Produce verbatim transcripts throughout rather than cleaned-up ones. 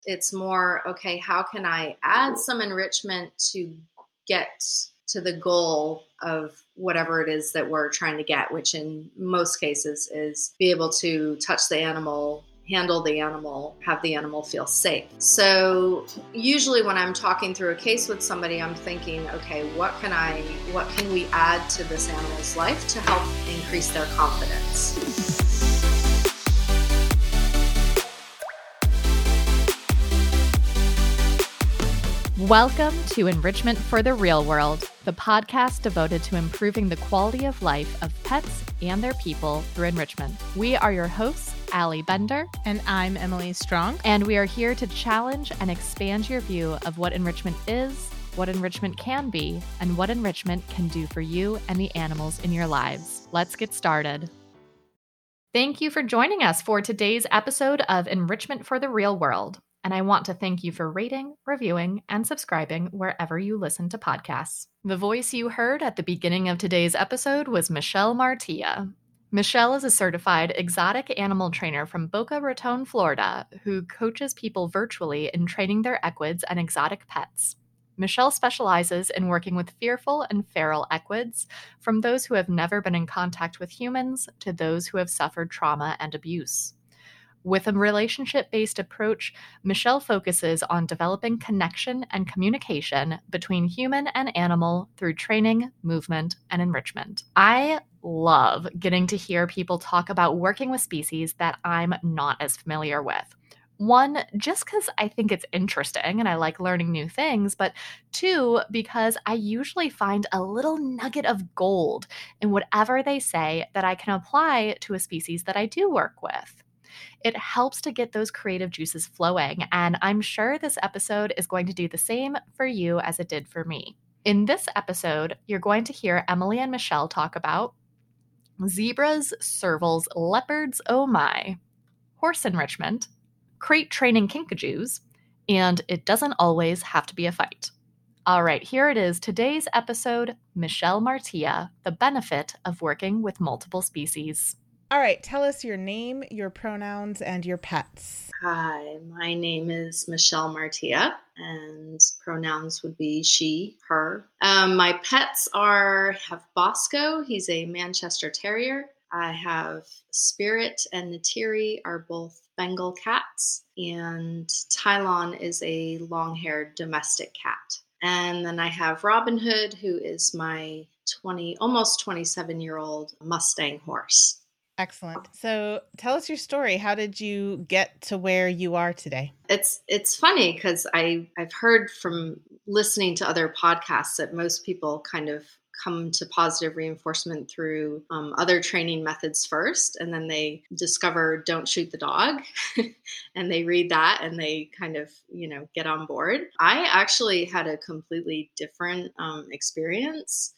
It's more, okay, how can I add some enrichment to get to the goal of whatever it is that we're trying to get, which in most cases is be able to touch the animal, handle the animal, have the animal feel safe. So usually when I'm talking through a case with somebody, I'm thinking, okay, what can I, what can we add to this animal's life to help increase their confidence? Welcome to Enrichment for the Real World, the podcast devoted to improving the quality of life of pets and their people through enrichment. We are your hosts, Allie Bender. And I'm Emily Strong. And we are here to challenge and expand your view of what enrichment is, what enrichment can be, and what enrichment can do for you and the animals in your lives. Let's get started. Thank you for joining us for today's episode of Enrichment for the Real World. And I want to thank you for rating, reviewing, and subscribing wherever you listen to podcasts. The voice you heard at the beginning of today's episode was Michelle Martilla. Michelle is a certified exotic animal trainer from Boca Raton, Florida, who coaches people virtually in training their equids and exotic pets. Michelle specializes in working with fearful and feral equids, from those who have never been in contact with humans to those who have suffered trauma and abuse. With a relationship-based approach, Michelle focuses on developing connection and communication between human and animal through training, movement, and enrichment. I love getting to hear people talk about working with species that I'm not as familiar with. One, just because I think it's interesting and I like learning new things, but two, because I usually find a little nugget of gold in whatever they say that I can apply to a species that I do work with. It helps to get those creative juices flowing, and I'm sure this episode is going to do the same for you as it did for me. In this episode, you're going to hear Emily and Michelle talk about zebras, servals, leopards, oh my, horse enrichment, crate training kinkajoos, and it doesn't always have to be a fight. All right, here it is, today's episode, Michelle Martilla, the benefit of working with multiple species. All right, tell us your name, your pronouns, and your pets. Hi, my name is Michelle Martilla, and pronouns would be she, her. Um, my pets are, have Bosco, he's a Manchester Terrier. I have Spirit and Natiri are both Bengal cats, and Tylon is a long-haired domestic cat. And then I have Robin Hood, who is my twenty, almost twenty-seven-year-old Mustang horse. Excellent. So tell us your story. How did you get to where you are today? It's it's funny because I I've heard from listening to other podcasts that most people kind of come to positive reinforcement through um, other training methods first, and then they discover Don't Shoot the Dog, and they read that and they kind of, you know, get on board. I actually had a completely different um, experience.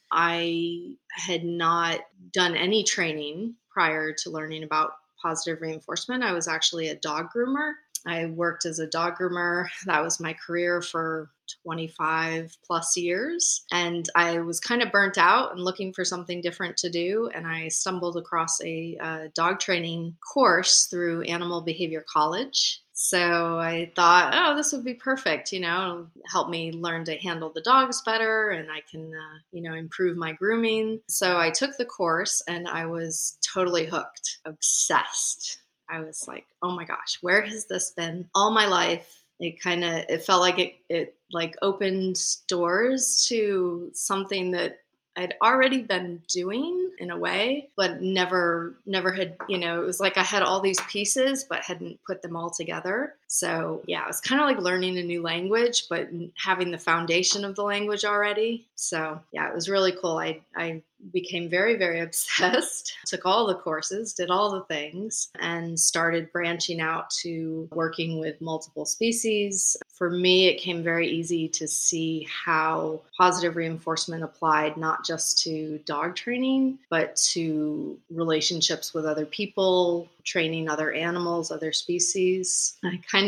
I had not done any training prior to learning about positive reinforcement. I was actually a dog groomer. I worked as a dog groomer. That was my career for twenty-five plus years. And I was kind of burnt out and looking for something different to do. And I stumbled across a, a dog training course through Animal Behavior College. So I thought, oh, this would be perfect, you know, help me learn to handle the dogs better, and I can, uh, you know, improve my grooming. So I took the course and I was totally hooked, obsessed. I was like, oh my gosh, where has this been all my life? It kind of, it felt like it, it like opened doors to something that I'd already been doing in a way, but never, never had, you know, it was like I had all these pieces, but hadn't put them all together. So yeah, it was kind of like learning a new language, but having the foundation of the language already. So yeah, it was really cool. I, I became very, very obsessed, took all the courses, did all the things, and started branching out to working with multiple species. For me, it came very easy to see how positive reinforcement applied not just to dog training, but to relationships with other people, training other animals, other species. I kind of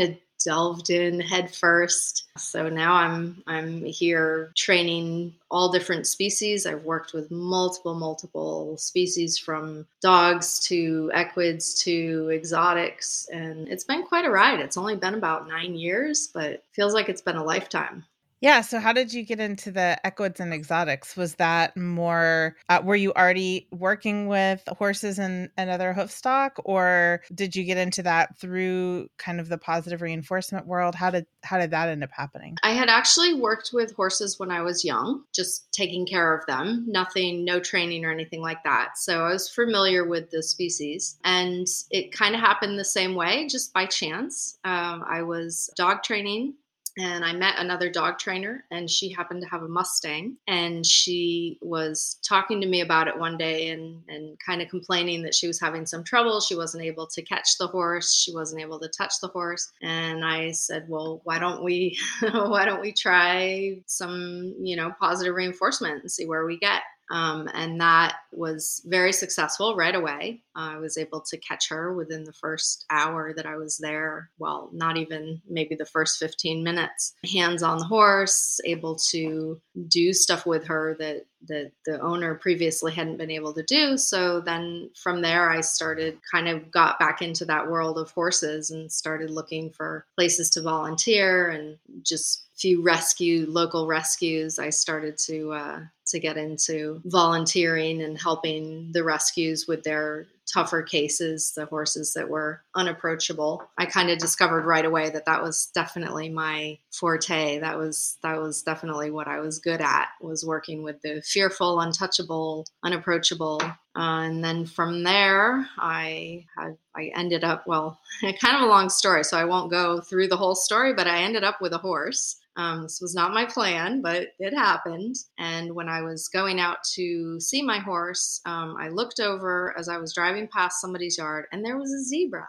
delved in head first. So now I'm I'm here training all different species. I've worked with multiple, multiple species from dogs to equids to exotics. And it's been quite a ride. It's only been about nine years, but it feels like it's been a lifetime. Yeah. So how did you get into the equids and exotics? Was that more, uh, were you already working with horses and, and other hoof stock, or did you get into that through kind of the positive reinforcement world? How did, how did that end up happening? I had actually worked with horses when I was young, just taking care of them, nothing, no training or anything like that. So I was familiar with the species, and it kind of happened the same way, just by chance. Um, I was dog training, and I met another dog trainer, and she happened to have a Mustang, and she was talking to me about it one day and, and kind of complaining that she was having some trouble. She wasn't able to catch the horse. She wasn't able to touch the horse. And I said, well, why don't we, why don't we try some, you know, positive reinforcement and see where we get? Um, and that was very successful right away. Uh, I was able to catch her within the first hour that I was there. Well, not even maybe the first fifteen minutes. Hands on the horse, able to do stuff with her that, that the owner previously hadn't been able to do. So then from there, I started kind of got back into that world of horses and started looking for places to volunteer, and just few rescue local rescues. I started to uh, to get into volunteering and helping the rescues with their tougher cases, the horses that were unapproachable. I kind of discovered right away that that was definitely my forte. That was that was definitely what I was good at, was working with the fearful, untouchable, unapproachable. Uh, and then from there, I had I ended up, well, kind of a long story, so I won't go through the whole story, but I ended up with a horse. Um, this was not my plan, but it happened. And when I was going out to see my horse, um, I looked over as I was driving past somebody's yard, and there was a zebra.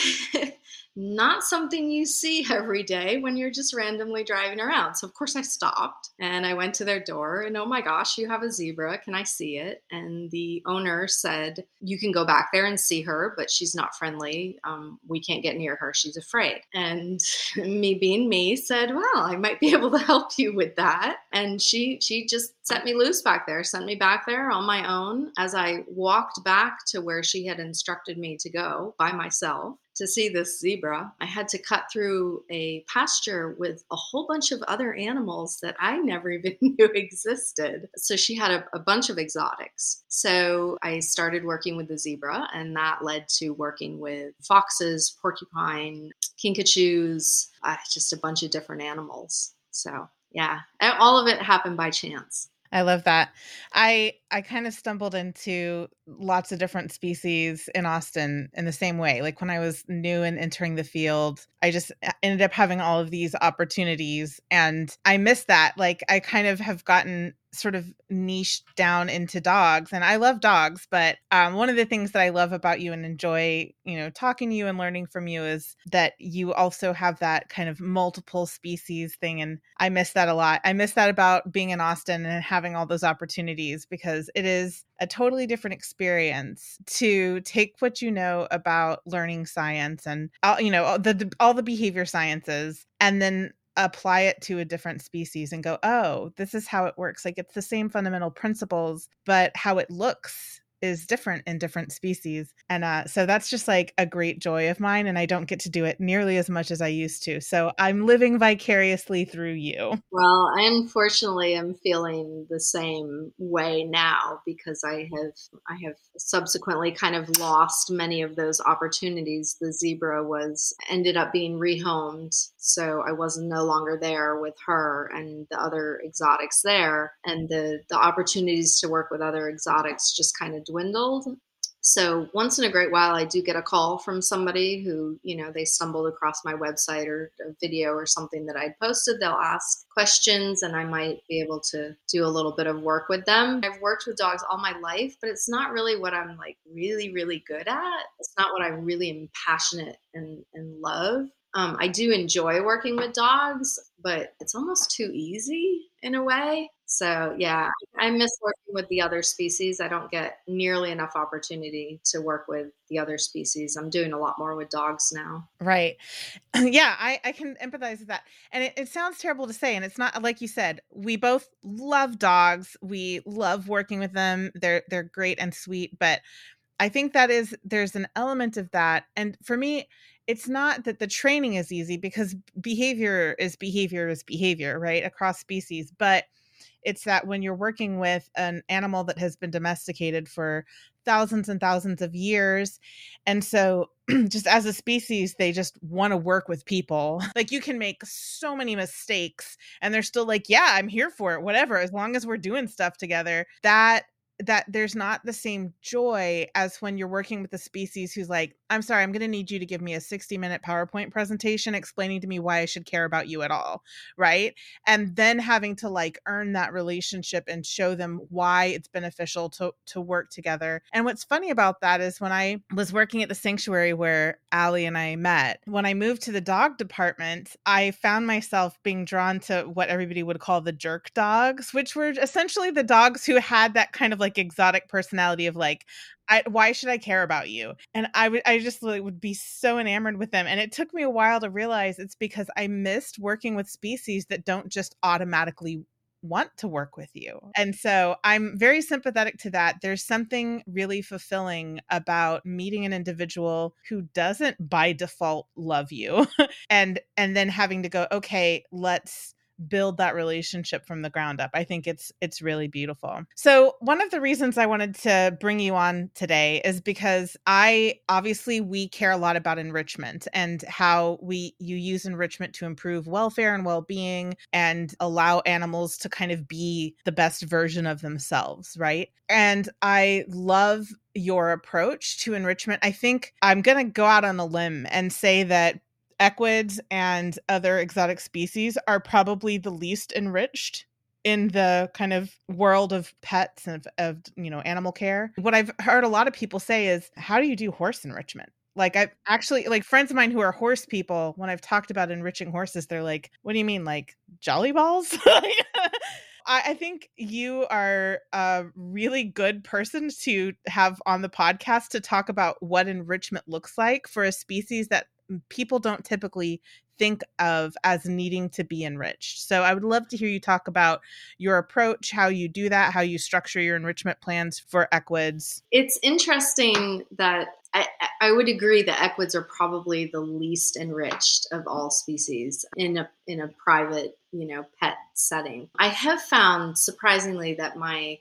Not something you see every day when you're just randomly driving around. So of course I stopped and I went to their door, and oh my gosh, you have a zebra. Can I see it? And the owner said, you can go back there and see her, but she's not friendly. Um, we can't get near her. She's afraid. And me being me said, well, I might be able to help you with that. And she, she just set me loose back there, sent me back there on my own. As I walked back to where she had instructed me to go by myself to see this zebra, I had to cut through a pasture with a whole bunch of other animals that I never even knew existed. So she had a, a bunch of exotics. So I started working with the zebra, and that led to working with foxes, porcupine, kinkajous, uh, just a bunch of different animals. So yeah, all of it happened by chance. I love that. I I kind of stumbled into lots of different species in Austin in the same way. Like when I was new and entering the field, I just ended up having all of these opportunities, and I missed that. Like I kind of have gotten sort of niched down into dogs, and I love dogs, but um, one of the things that I love about you and enjoy, you know, talking to you and learning from you is that you also have that kind of multiple species thing. And I miss that a lot. I miss that about being in Austin and having all those opportunities, because it is a totally different experience to take what you know about learning science and, uh, you know, the, the all the behavior sciences, and then apply it to a different species and go, oh, this is how it works. Like it's the same fundamental principles, but how it looks is different in different species. And uh, so that's just like a great joy of mine. And I don't get to do it nearly as much as I used to. So I'm living vicariously through you. Well, I unfortunately am feeling the same way now, because I have I have subsequently kind of lost many of those opportunities. The zebra was ended up being rehomed, so I was no longer there with her and the other exotics there, and the the opportunities to work with other exotics just kind of dwindled. So once in a great while, I do get a call from somebody who, you know, they stumbled across my website or a video or something that I'd posted. They'll ask questions, and I might be able to do a little bit of work with them. I've worked with dogs all my life, but it's not really what I'm like really, really good at. It's not what I really am passionate and, and love. Um, I do enjoy working with dogs, but it's almost too easy in a way. So yeah, I miss working with the other species. I don't get nearly enough opportunity to work with the other species. I'm doing a lot more with dogs now. Right. Yeah, I, I can empathize with that. And it, it sounds terrible to say. And it's not like you said, we both love dogs. We love working with them. They're they're great and sweet. But I think that is there's an element of that. And for me, it's not that the training is easy because behavior is behavior is behavior, right? Across species. But it's that when you're working with an animal that has been domesticated for thousands and thousands of years. And so just as a species, they just want to work with people. Like you can make so many mistakes and they're still like, yeah, I'm here for it, whatever, as long as we're doing stuff together. That that there's not the same joy as when you're working with a species who's like, I'm sorry, I'm going to need you to give me a sixty minute PowerPoint presentation explaining to me why I should care about you at all. Right. And then having to like earn that relationship and show them why it's beneficial to, to work together. And what's funny about that is when I was working at the sanctuary where Allie and I met, when I moved to the dog department, I found myself being drawn to what everybody would call the jerk dogs, which were essentially the dogs who had that kind of like exotic personality of like, I, why should I care about you? And I would, I just like, would be so enamored with them. And it took me a while to realize it's because I missed working with species that don't just automatically want to work with you. And so I'm very sympathetic to that. There's something really fulfilling about meeting an individual who doesn't by default love you and, and then having to go, okay, let's build that relationship from the ground up. I think it's it's really beautiful. So one of the reasons I wanted to bring you on today is because I obviously we care a lot about enrichment and how we you use enrichment to improve welfare and well-being and allow animals to kind of be the best version of themselves, right? And I love your approach to enrichment. I think I'm going to go out on a limb and say that equids and other exotic species are probably the least enriched in the kind of world of pets and of, of, you know, animal care. What I've heard a lot of people say is, how do you do horse enrichment? Like I've actually, like friends of mine who are horse people, when I've talked about enriching horses, they're like, what do you mean? Like jolly balls? I think you are a really good person to have on the podcast to talk about what enrichment looks like for a species that people don't typically think of as needing to be enriched. So I would love to hear you talk about your approach, how you do that, how you structure your enrichment plans for equids. It's interesting that I, I would agree that equids are probably the least enriched of all species in a in a private, you know, pet setting. I have found surprisingly that my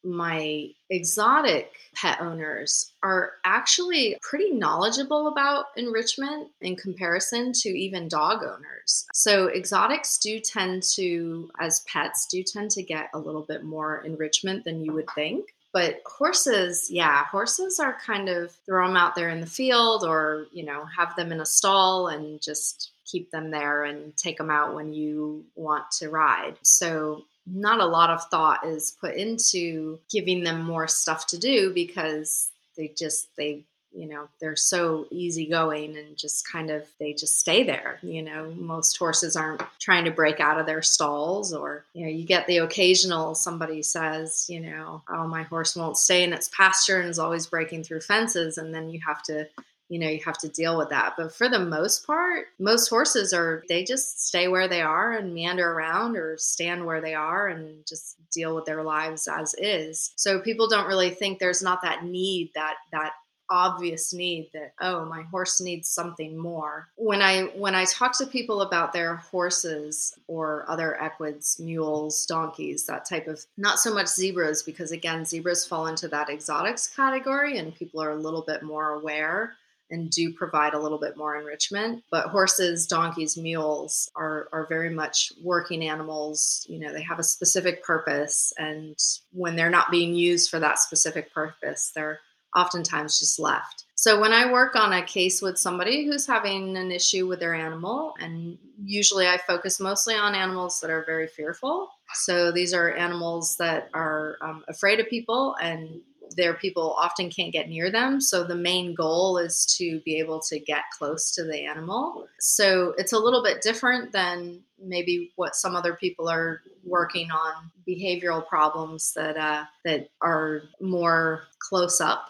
my exotic pet owners are actually pretty knowledgeable about enrichment in comparison to even dog owners. So exotics do tend to, as pets, do tend to get a little bit more enrichment than you would think. But horses, yeah, horses are kind of throw them out there in the field or, you know, have them in a stall and just keep them there and take them out when you want to ride. So not a lot of thought is put into giving them more stuff to do because they just, they, you know, they're so easygoing and just kind of, they just stay there. You know, most horses aren't trying to break out of their stalls or, you know, you get the occasional somebody says, you know, oh, my horse won't stay in its pasture and is always breaking through fences. And then you have to, you know, you have to deal with that. But for the most part, most horses are, they just stay where they are and meander around or stand where they are and just deal with their lives as is. So people don't really think there's not that need, that, that obvious need that, oh, my horse needs something more. When I, when I talk to people about their horses or other equids, mules, donkeys, that type of, not so much zebras, because again, zebras fall into that exotics category and people are a little bit more aware and do provide a little bit more enrichment. But horses, donkeys, mules are, are very much working animals. You know, they have a specific purpose. And when they're not being used for that specific purpose, they're oftentimes just left. So when I work on a case with somebody who's having an issue with their animal, and usually I focus mostly on animals that are very fearful. So these are animals that are um, afraid of people and their people often can't get near them. So the main goal is to be able to get close to the animal. So it's a little bit different than maybe what some other people are working on, behavioral problems that uh, that are more close up.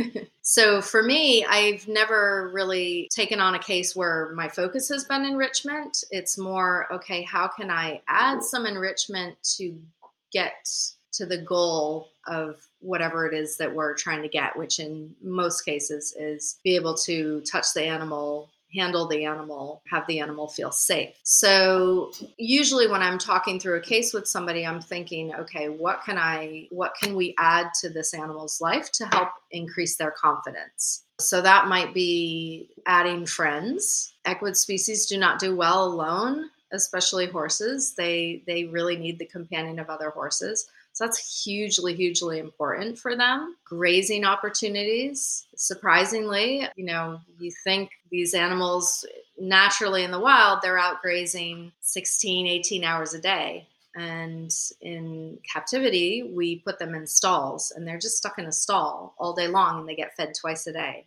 So for me, I've never really taken on a case where my focus has been enrichment. It's more, okay, how can I add some enrichment to get to the goal of whatever it is that we're trying to get, which in most cases is be able to touch the animal, handle the animal, have the animal feel safe. So usually when I'm talking through a case with somebody, I'm thinking, okay, what can I, what can we add to this animal's life to help increase their confidence? So that might be adding friends. Equid species do not do well alone, especially horses. They, they really need the companion of other horses. So that's hugely, hugely important for them. Grazing opportunities. Surprisingly, you know, you think these animals naturally in the wild, they're out grazing sixteen, eighteen hours a day. And in captivity, we put them in stalls and they're just stuck in a stall all day long and they get fed twice a day.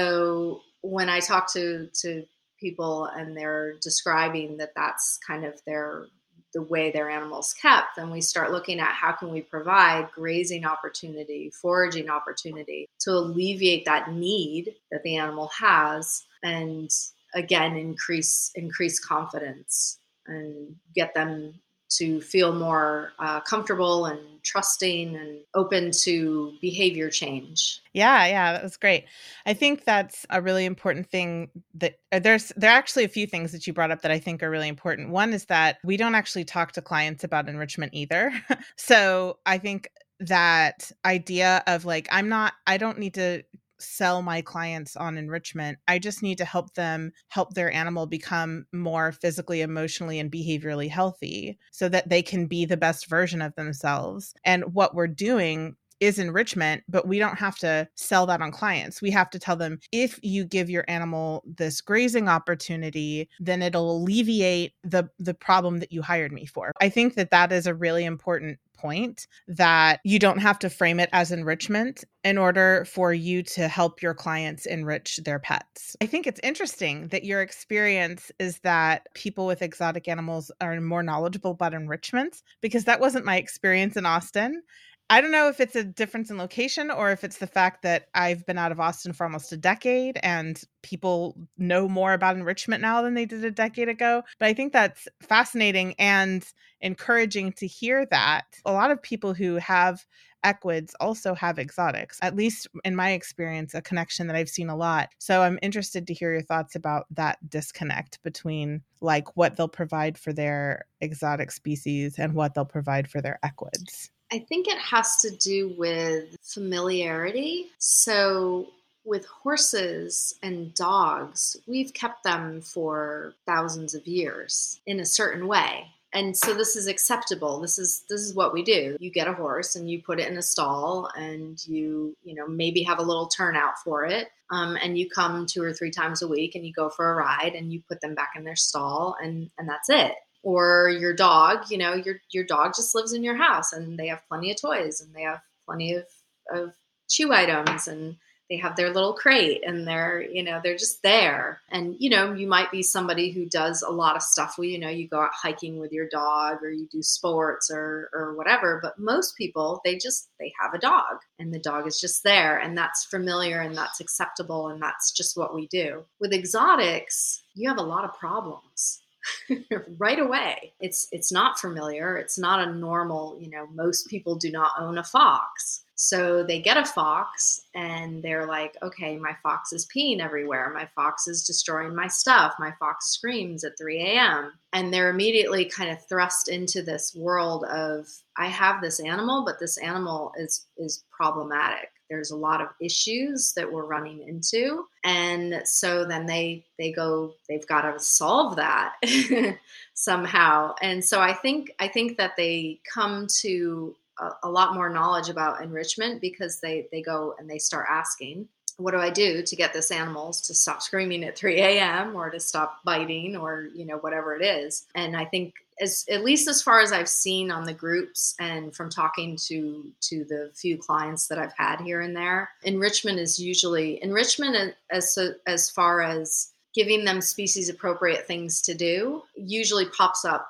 So when I talk to, to people and they're describing that that's kind of their the way their animals kept, then we start looking at how can we provide grazing opportunity, foraging opportunity to alleviate that need that the animal has, and again increase increase confidence and get them to feel more uh, comfortable and trusting and open to behavior change. Yeah, yeah, that was great. I think that's a really important thing that uh, there's, there are actually a few things that you brought up that I think are really important. One is that we don't actually talk to clients about enrichment either. So I think that idea of like, I'm not, I don't need to sell my clients on enrichment. I just need to help them help their animal become more physically, emotionally, and behaviorally healthy so that they can be the best version of themselves. And what we're doing is enrichment, but we don't have to sell that on clients. We have to tell them, if you give your animal this grazing opportunity, then it'll alleviate the, the problem that you hired me for. I think that that is a really important point, that you don't have to frame it as enrichment in order for you to help your clients enrich their pets. I think it's interesting that your experience is that people with exotic animals are more knowledgeable about enrichment, because that wasn't my experience in Austin. I don't know if it's a difference in location or if it's the fact that I've been out of Austin for almost a decade and people know more about enrichment now than they did a decade ago. But I think that's fascinating and encouraging to hear that a lot of people who have equids also have exotics, at least in my experience, a connection that I've seen a lot. So I'm interested to hear your thoughts about that disconnect between like what they'll provide for their exotic species and what they'll provide for their equids. I think it has to do with familiarity. So with horses and dogs, we've kept them for thousands of years in a certain way. And so this is acceptable. This is this is what we do. You get a horse and you put it in a stall and you, you know, maybe have a little turnout for it. Um, and you come two or three times a week and you go for a ride and you put them back in their stall and, and that's it. Or your dog, you know, your your dog just lives in your house and they have plenty of toys and they have plenty of, of chew items and they have their little crate and they're, you know, they're just there. And, you know, you might be somebody who does a lot of stuff where, you know, you go out hiking with your dog or you do sports or, or whatever. But most people, they just, they have a dog and the dog is just there and that's familiar and that's acceptable and that's just what we do. With exotics, you have a lot of problems. Right away. It's it's not familiar. It's not a normal, you know, most people do not own a fox. So they get a fox and they're like, okay, my fox is peeing everywhere. My fox is destroying my stuff. My fox screams at three a.m. And they're immediately kind of thrust into this world of, I have this animal, but this animal is is problematic. There's a lot of issues that we're running into. And so then they they go, they've got to solve that somehow. And so I think I think that they come to a, a lot more knowledge about enrichment because they they go and they start asking. what do I do to get this animal to stop screaming at three a.m. or to stop biting or, you know, whatever it is. And I think as, at least as far as I've seen on the groups and from talking to, to the few clients that I've had here and there, enrichment is usually enrichment as, as far as giving them species appropriate things to do usually pops up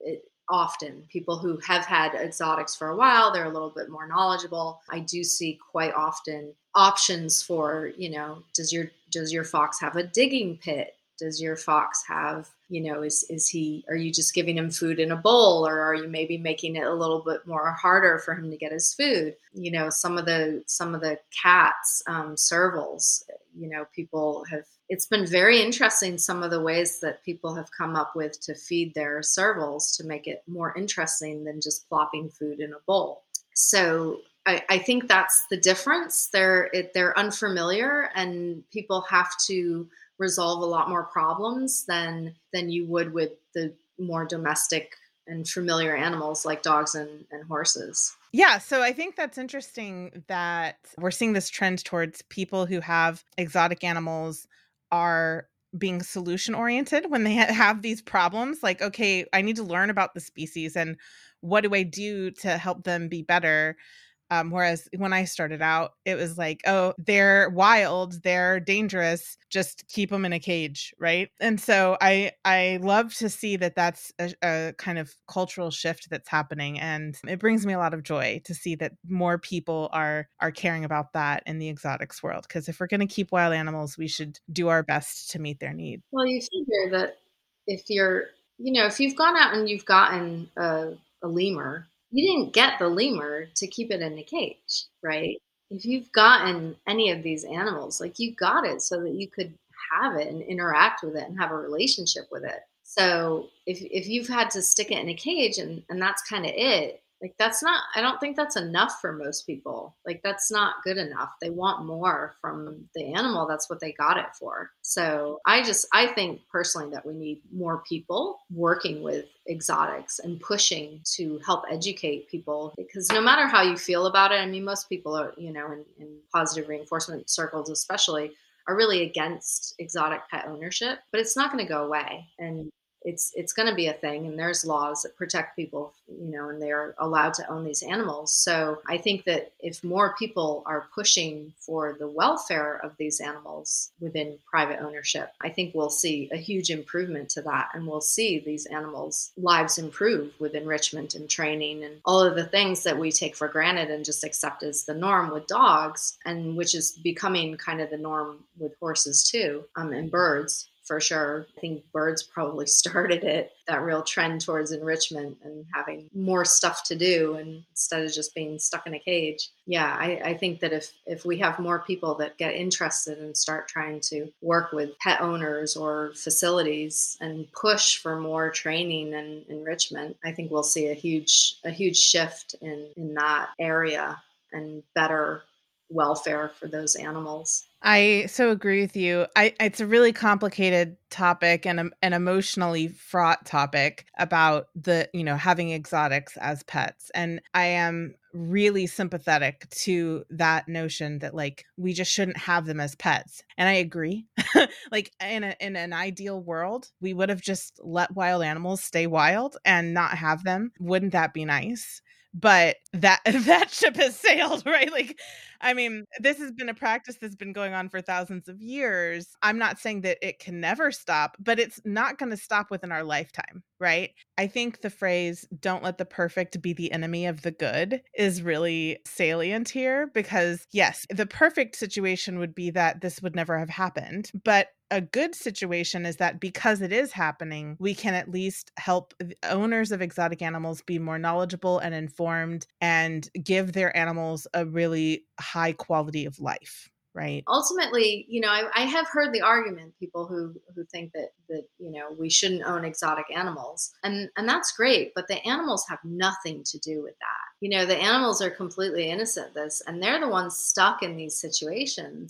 often. People who have had exotics for a while, they're a little bit more knowledgeable. I do see quite often options for, you know, does your does your fox have a digging pit? Does your fox have, you know, is is he, are you just giving him food in a bowl, or are you maybe making it a little bit more harder for him to get his food? You know, some of the some of the cats, um, servals, you know, people have, it's been very interesting some of the ways that people have come up with to feed their servals to make it more interesting than just plopping food in a bowl. So I, I think that's the difference. They're it, they're unfamiliar, and people have to resolve a lot more problems than than you would with the more domestic and familiar animals like dogs and, and horses. Yeah, so I think that's interesting that we're seeing this trend towards people who have exotic animals are being solution oriented when they ha- have these problems. Like, okay, I need to learn about the species and what do I do to help them be better? Um, whereas when I started out, it was like, oh, they're wild, they're dangerous, just keep them in a cage, right? And so I I love to see that that's a, a kind of cultural shift that's happening, and it brings me a lot of joy to see that more people are are caring about that in the exotics world. Because if we're going to keep wild animals, we should do our best to meet their needs. Well, you figure that if you're, you know, if you've gone out and you've gotten a, a lemur, you didn't get the lemur to keep it in a cage, right? If you've gotten any of these animals, like you got it so that you could have it and interact with it and have a relationship with it. So if if you've had to stick it in a cage and, and that's kind of it, like that's not, I don't think that's enough for most people. Like that's not good enough. They want more from the animal. That's what they got it for. So I just, I think personally that we need more people working with exotics and pushing to help educate people, because no matter how you feel about it, I mean, most people are, you know, in, in positive reinforcement circles especially, are really against exotic pet ownership, but it's not going to go away. And it's it's going to be a thing, and there's laws that protect people, you know, and they're allowed to own these animals. So I think that if more people are pushing for the welfare of these animals within private ownership, I think we'll see a huge improvement to that, and we'll see these animals' lives improve with enrichment and training and all of the things that we take for granted and just accept as the norm with dogs, and which is becoming kind of the norm with horses too, um, and birds. For sure. I think birds probably started it, that real trend towards enrichment and having more stuff to do, and instead of just being stuck in a cage. Yeah, I, I think that if, if we have more people that get interested and start trying to work with pet owners or facilities and push for more training and enrichment, I think we'll see a huge a huge shift in, in that area and better welfare for those animals. I so agree with you. I, it's a really complicated topic and um, an emotionally fraught topic about the, you know, having exotics as pets. And I am really sympathetic to that notion that like, we just shouldn't have them as pets. And I agree. Like in a, in an ideal world, we would have just let wild animals stay wild and not have them. Wouldn't that be nice? But that that ship has sailed, right? Like, I mean, this has been a practice that's been going on for thousands of years. I'm not saying that it can never stop, but it's not going to stop within our lifetime, right? I think the phrase, don't let the perfect be the enemy of the good, is really salient here because, yes, the perfect situation would be that this would never have happened. But a good situation is that because it is happening, we can at least help owners of exotic animals be more knowledgeable and informed and give their animals a really high quality of life. Right. Ultimately, you know, I, I have heard the argument, people who, who think that, that, you know, we shouldn't own exotic animals. And, and that's great, but the animals have nothing to do with that. You know, the animals are completely innocent of this, and they're the ones stuck in these situations.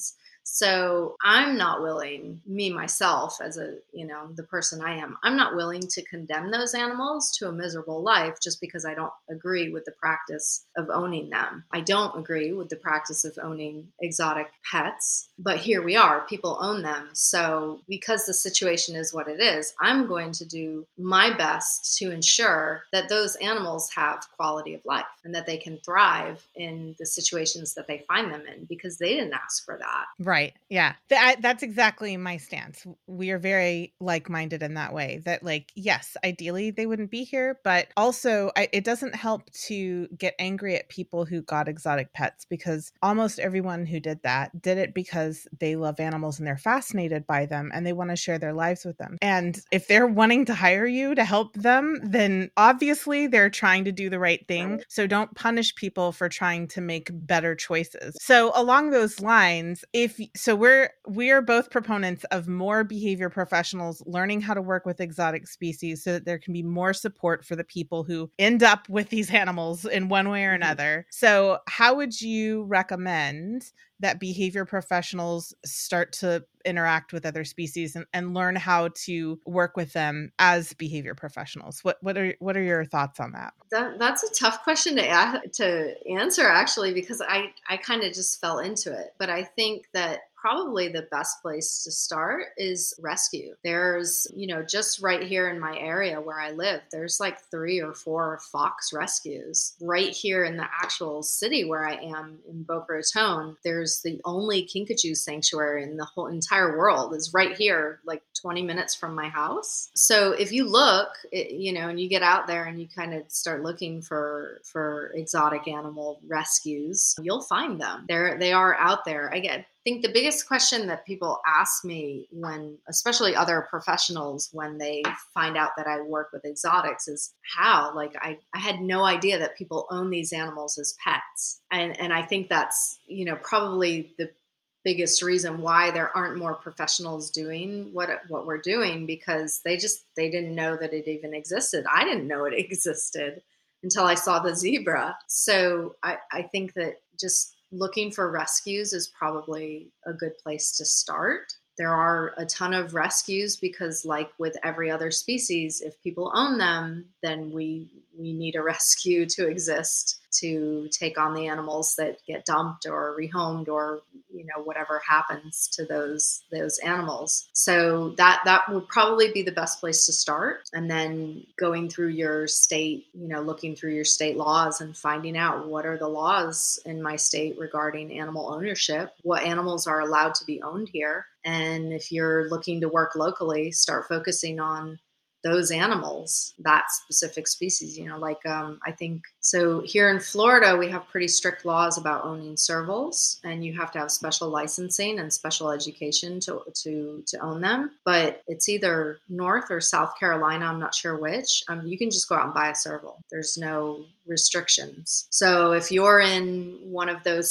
So I'm not willing, me myself as a, you know, the person I am, I'm not willing to condemn those animals to a miserable life just because I don't agree with the practice of owning them. I don't agree with the practice of owning exotic pets, but here we are, people own them. So because the situation is what it is, I'm going to do my best to ensure that those animals have quality of life and that they can thrive in the situations that they find them in, because they didn't ask for that. Right. Yeah. Th- I, that's exactly my stance. We are very like-minded in that way, that like, yes, ideally they wouldn't be here, but also I, it doesn't help to get angry at people who got exotic pets, because almost everyone who did that did it because they love animals and they're fascinated by them and they want to share their lives with them. And if they're wanting to hire you to help them, then obviously they're trying to do the right thing. So don't punish people for trying to make better choices. So along those lines, if so we're we are both proponents of more behavior professionals learning how to work with exotic species so that there can be more support for the people who end up with these animals in one way or another. So how would you recommend that behavior professionals start to interact with other species and, and learn how to work with them as behavior professionals? What what are what are your thoughts on that? That that's a tough question to a- to answer, actually, because I I kind of just fell into it. But I think that probably the best place to start is rescue. There's, you know, just right here in my area where I live, there's like three or four fox rescues. Right here in the actual city where I am in Boca Raton, there's the only kinkajou sanctuary in the whole entire world is right here, like twenty minutes from my house. So if you look, it, you know, and you get out there and you kind of start looking for for exotic animal rescues, you'll find them. They're they are out there. I get think the biggest question that people ask me when, especially other professionals, when they find out that I work with exotics is how, like, I, I had no idea that people own these animals as pets. And, and I think that's, you know, probably the biggest reason why there aren't more professionals doing what, what we're doing, because they just, they didn't know that it even existed. I didn't know it existed until I saw the zebra. So I, I think that just looking for rescues is probably a good place to start. There are a ton of rescues because, like with every other species, if people own them, then we we need a rescue to exist, to take on the animals that get dumped or rehomed or, you know, whatever happens to those those animals. So that that would probably be the best place to start. And then going through your state, you know, looking through your state laws and finding out what are the laws in my state regarding animal ownership, what animals are allowed to be owned here. And if you're looking to work locally, start focusing on those animals, that specific species, you know, like um, I think, so here in Florida, we have pretty strict laws about owning servals, and you have to have special licensing and special education to, to, to own them. But it's either North or South Carolina, I'm not sure which. Um, you can just go out and buy a serval. There's no restrictions. So if you're in one of those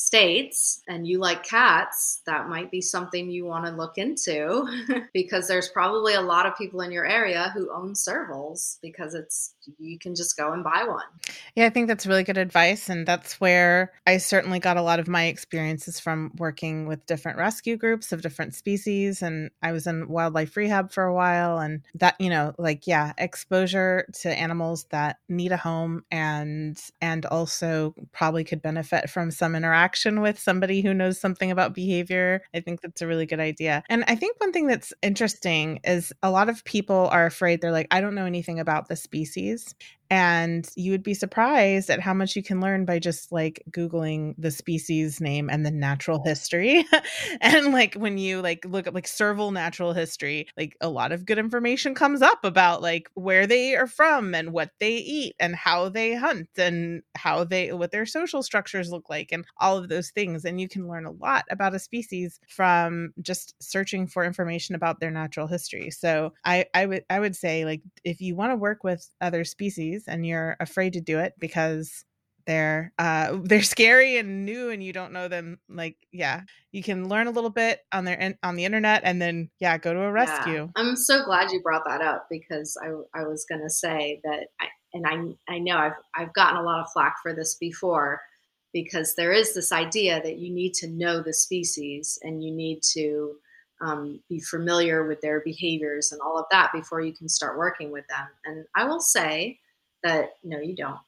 states and you like cats, that might be something you want to look into because there's probably a lot of people in your area who own servals, because it's, you can just go and buy one. Yeah, I think that's really good advice. And that's where I certainly got a lot of my experiences from, working with different rescue groups of different species. And I was in wildlife rehab for a while, and that, you know, like, yeah, exposure to animals that need a home and, and also probably could benefit from some interaction with somebody who knows something about behavior. I think that's a really good idea. And I think one thing that's interesting is a lot of people are afraid. They're like, I don't know anything about the species. And you would be surprised at how much you can learn by just like Googling the species name and the natural history. And like when you like look up like serval natural history, like a lot of good information comes up about like where they are from and what they eat and how they hunt and how they, what their social structures look like and all of those things. And you can learn a lot about a species from just searching for information about their natural history. So I, I would, I would say, like, if you want to work with other species and you're afraid to do it because they're uh they're scary and new and you don't know them, like, yeah, you can learn a little bit on their on the internet and then yeah go to a rescue. Yeah. I'm so glad you brought that up, because I I was gonna say that I, and I I know I've I've gotten a lot of flack for this before, because there is this idea that you need to know the species and you need to um, be familiar with their behaviors and all of that before you can start working with them. And I will say that no, you don't.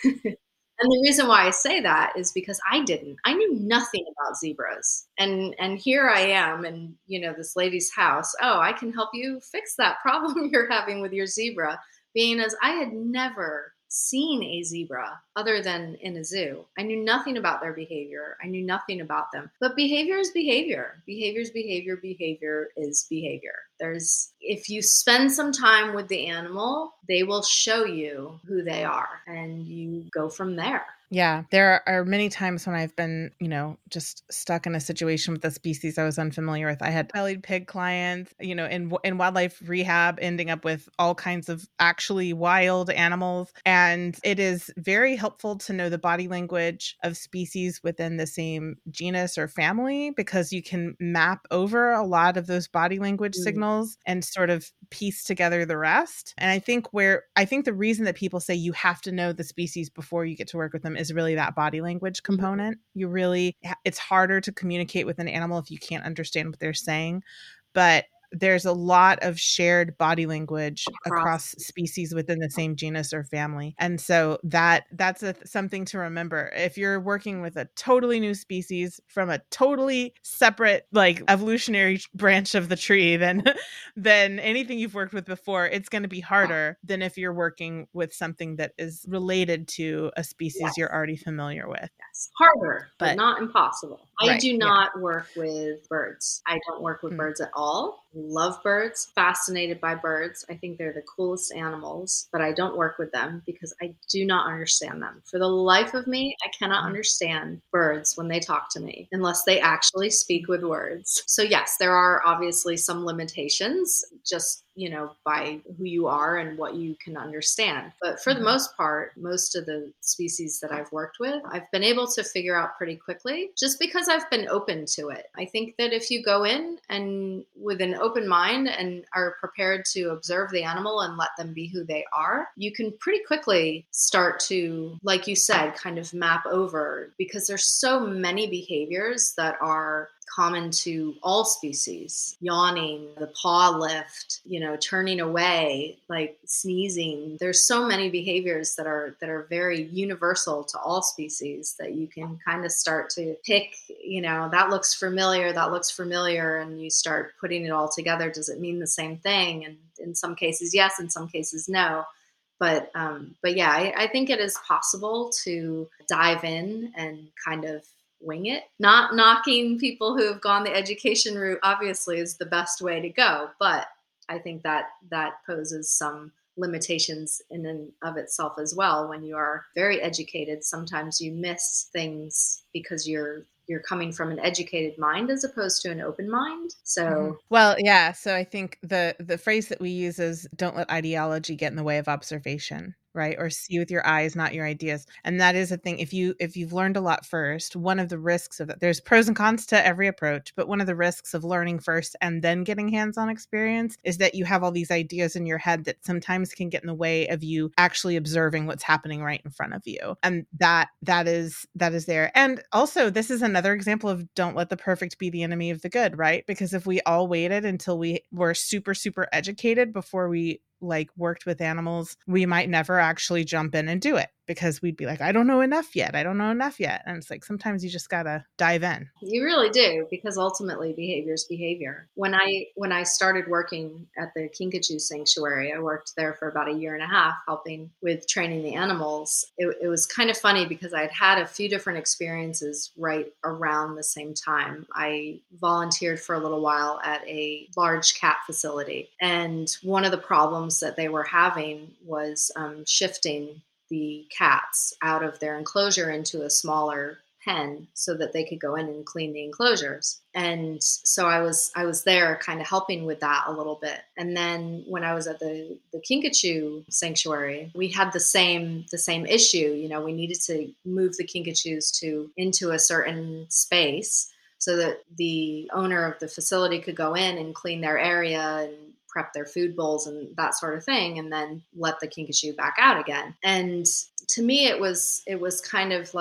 And the reason why I say that is because I didn't. I knew nothing about zebras. And and here I am in, you know, this lady's house. Oh, I can help you fix that problem you're having with your zebra. Being as I had never seen a zebra other than in a zoo. I knew nothing about their behavior. I knew nothing about them. But behavior is behavior. Behavior is behavior. Behavior is behavior. There's, if you spend some time with the animal, they will show you who they are and you go from there. Yeah, there are many times when I've been, you know, just stuck in a situation with a species I was unfamiliar with. I had bellied pig clients, you know, in in wildlife rehab, ending up with all kinds of actually wild animals. And it is very helpful to know the body language of species within the same genus or family, because you can map over a lot of those body language mm. signals and sort of piece together the rest. And I think where, I think the reason that people say you have to know the species before you get to work with them is really that body language component. You really, it's harder to communicate with an animal if you can't understand what they're saying. But there's a lot of shared body language across species within the same genus or family. And so that that's a, something to remember. If you're working with a totally new species from a totally separate, like, evolutionary branch of the tree, then, then anything you've worked with before, it's going to be harder than if you're working with something that is related to a species yes. you're already familiar with. Yes. Harder, but, but not impossible. I right, do not yeah. work with birds. I don't work with mm. birds at all. Love birds, fascinated by birds. I think they're the coolest animals, but I don't work with them because I do not understand them. For the life of me, I cannot understand birds when they talk to me unless they actually speak with words. So yes, there are obviously some limitations just, you know, by who you are and what you can understand. But for the most part, most of the species that I've worked with, I've been able to figure out pretty quickly just because I've been open to it. I think that if you go in and with an open mind and are prepared to observe the animal and let them be who they are, you can pretty quickly start to, like you said, kind of map over, because there's so many behaviors that are common to all species. Yawning, the paw lift, you know, turning away, like sneezing. There's so many behaviors that are that are very universal to all species that you can kind of start to pick, you know, that looks familiar, that looks familiar, and you start putting it all together. Does it mean the same thing? And in some cases, yes, in some cases, no. But um, but yeah, I, I think it is possible to dive in and kind of wing it. Not knocking people who have gone the education route, obviously, is the best way to go. But I think that that poses some limitations in and of itself as well. When you are very educated, sometimes you miss things because you're you're coming from an educated mind as opposed to an open mind. So, mm-hmm. well, yeah. So I think the the phrase that we use is "don't let ideology get in the way of observation." Right? Or see with your eyes, not your ideas. And that is a thing. If you, if you've learned a lot first, one of the risks of it, there's pros and cons to every approach, but one of the risks of learning first and then getting hands-on experience is that you have all these ideas in your head that sometimes can get in the way of you actually observing what's happening right in front of you. And that, that is, that is there. And also, this is another example of don't let the perfect be the enemy of the good, right? Because if we all waited until we were super, super educated before we like worked with animals, we might never actually jump in and do it because we'd be like, I don't know enough yet. I don't know enough yet. And it's like, sometimes you just gotta dive in. You really do, because ultimately behavior is behavior. When I, when I started working at the Kinkajou Sanctuary, I worked there for about a year and a half, helping with training the animals. It, it was kind of funny because I'd had a few different experiences right around the same time. I volunteered for a little while at a large cat facility. And one of the problems that they were having was um, shifting the cats out of their enclosure into a smaller pen so that they could go in and clean the enclosures. And so I was I was there kind of helping with that a little bit. And then when I was at the, the Kinkajou Sanctuary, we had the same the same issue. You know, we needed to move the Kinkajous to into a certain space so that the owner of the facility could go in and clean their area and prep their food bowls and that sort of thing, and then let the Kinkajou back out again. And to me, it was it was kind of like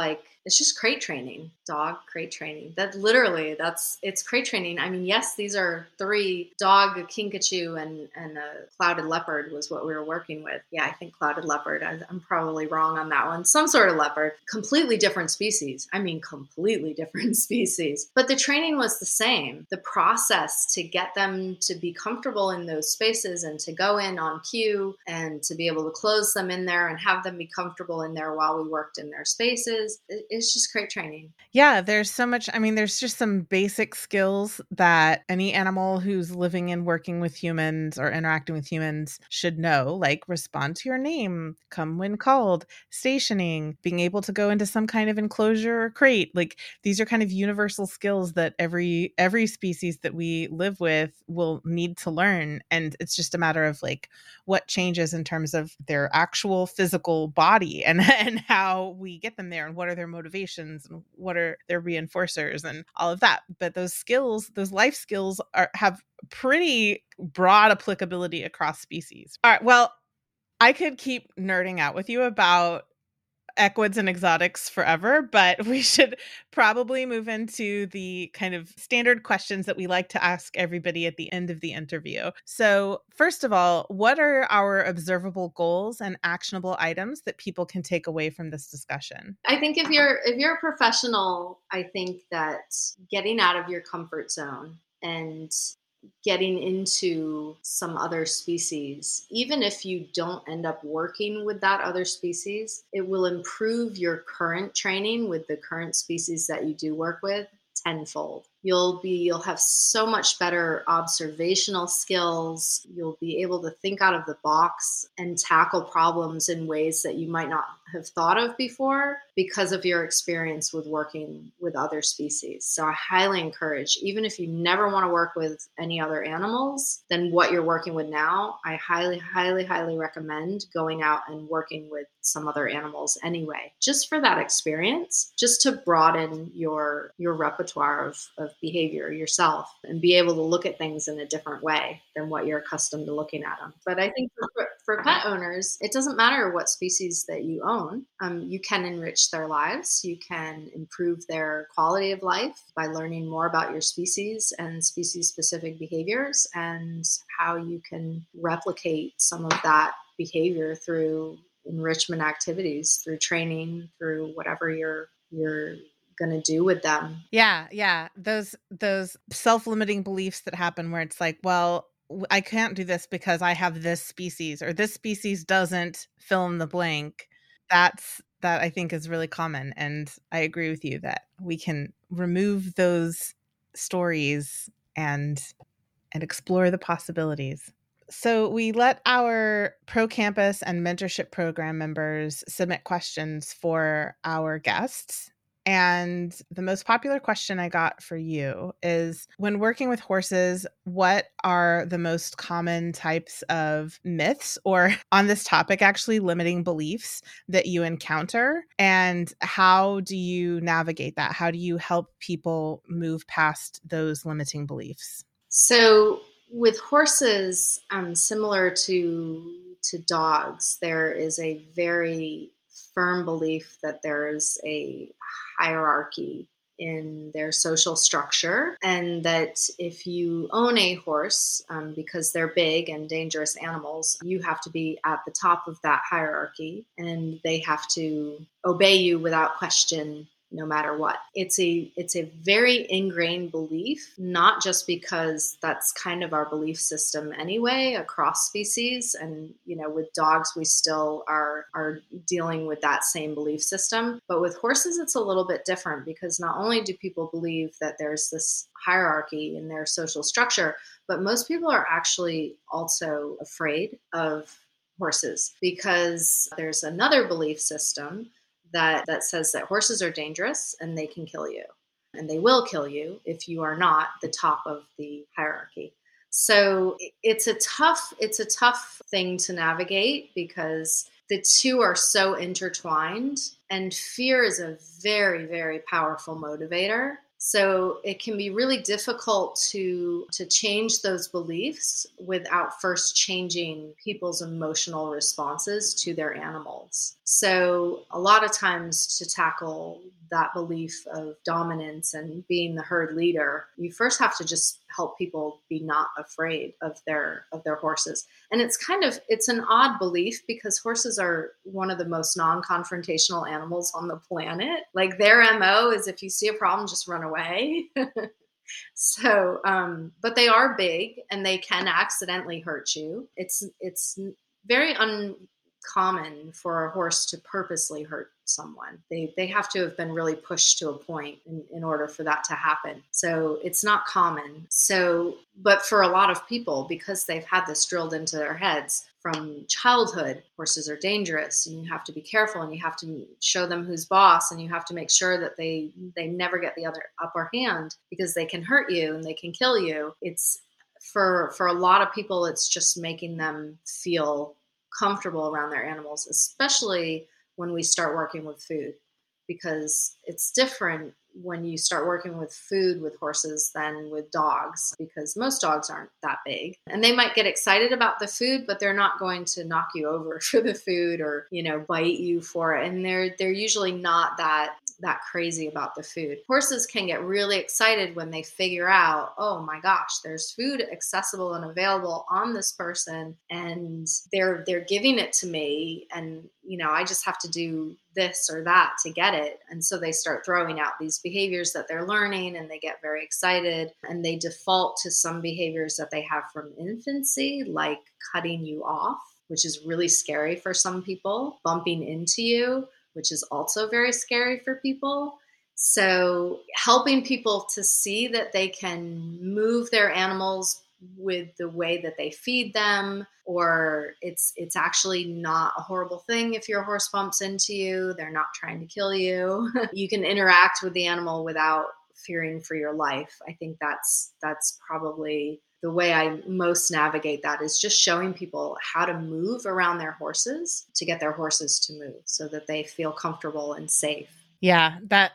it's just crate training, dog crate training. That literally, that's, it's crate training. I mean, yes, these are three dog, a kinkajou, and, and a clouded leopard was what we were working with. Yeah, I think clouded leopard. I, I'm probably wrong on that one. Some sort of leopard, completely different species. I mean, completely different species. But the training was the same. The process to get them to be comfortable in those spaces and to go in on cue and to be able to close them in there and have them be comfortable in there while we worked in their spaces. It's just crate training. Yeah, there's so much. I mean, there's just some basic skills that any animal who's living and working with humans or interacting with humans should know, like respond to your name, come when called, stationing, being able to go into some kind of enclosure or crate. Like these are kind of universal skills that every every species that we live with will need to learn. And it's just a matter of like what changes in terms of their actual physical body and, and how we get them there and what are their motivations and what are their reinforcers and all of that. But those skills, those life skills are have pretty broad applicability across species. All right. Well, I could keep nerding out with you about equids and exotics forever, but we should probably move into the kind of standard questions that we like to ask everybody at the end of the interview. So first of all, what are our observable goals and actionable items that people can take away from this discussion? I think if you're if you're a professional, I think that getting out of your comfort zone and getting into some other species, even if you don't end up working with that other species, it will improve your current training with the current species that you do work with tenfold. You'll be, you'll have so much better observational skills. You'll be able to think out of the box and tackle problems in ways that you might not have thought of before because of your experience with working with other species. So I highly encourage, even if you never want to work with any other animals than what you're working with now, I highly, highly, highly recommend going out and working with some other animals anyway, just for that experience, just to broaden your, your repertoire of, of behavior yourself and be able to look at things in a different way than what you're accustomed to looking at them. But I think for, for pet owners, it doesn't matter what species that you own. Um, you can enrich their lives. You can improve their quality of life by learning more about your species and species-specific behaviors and how you can replicate some of that behavior through enrichment activities, through training, through whatever you're you're going to do with them. Yeah, yeah. Those those self-limiting beliefs that happen where it's like, well, I can't do this because I have this species or this species doesn't fill in the blank. That's that I think is really common. And I agree with you that we can remove those stories and and explore the possibilities. So we let our Pro Campus and mentorship program members submit questions for our guests. And the most popular question I got for you is, when working with horses, what are the most common types of myths or on this topic, actually limiting beliefs that you encounter? And how do you navigate that? How do you help people move past those limiting beliefs? So with horses, um, similar to to dogs, there is a very firm belief that there is a hierarchy in their social structure, and that if you own a horse, um, because they're big and dangerous animals, you have to be at the top of that hierarchy, and they have to obey you without question, no matter what. It's a it's a very ingrained belief, not just because that's kind of our belief system anyway across species. And, you know, with dogs, we still are, are dealing with that same belief system. But with horses, it's a little bit different, because not only do people believe that there's this hierarchy in their social structure, but most people are actually also afraid of horses, because there's another belief system that, that says that horses are dangerous and they can kill you, and they will kill you if you are not the top of the hierarchy. So it's a tough, it's a tough thing to navigate, because the two are so intertwined, and fear is a very, very powerful motivator. So it can be really difficult to to change those beliefs without first changing people's emotional responses to their animals. So a lot of times to tackle that belief of dominance and being the herd leader, you first have to just help people be not afraid of their of their horses. And it's kind of it's an odd belief because horses are one of the most non-confrontational animals on the planet. Like their M O is if you see a problem, just run away. So, um, but they are big and they can accidentally hurt you. It's it's very uncommon for a horse to purposely hurt someone. They they have to have been really pushed to a point in, in order for that to happen. So it's not common. So, but for a lot of people, because they've had this drilled into their heads from childhood, horses are dangerous and you have to be careful and you have to show them who's boss and you have to make sure that they they never get the other upper hand because they can hurt you and they can kill you. It's for for a lot of people, it's just making them feel comfortable around their animals, especially when we start working with food, because it's different when you start working with food with horses than with dogs, because most dogs aren't that big and they might get excited about the food, but they're not going to knock you over for the food or, you know, bite you for it. And they're, they're usually not that, that crazy about the food. Horses can get really excited when they figure out, oh my gosh, there's food accessible and available on this person and they're, they're giving it to me. And, you know, I just have to do this or that to get it. And so they start throwing out these behaviors that they're learning and they get very excited and they default to some behaviors that they have from infancy, like cutting you off, which is really scary for some people, bumping into you, which is also very scary for people. So helping people to see that they can move their animals with the way that they feed them, or it's it's actually not a horrible thing if your horse bumps into you. They're not trying to kill you. You can interact with the animal without fearing for your life. I think that's that's probably the way I most navigate that, is just showing people how to move around their horses to get their horses to move so that they feel comfortable and safe. Yeah, that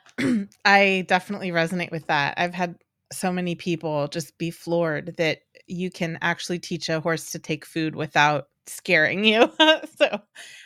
I definitely resonate with that. I've had so many people just be floored that you can actually teach a horse to take food without scaring you. So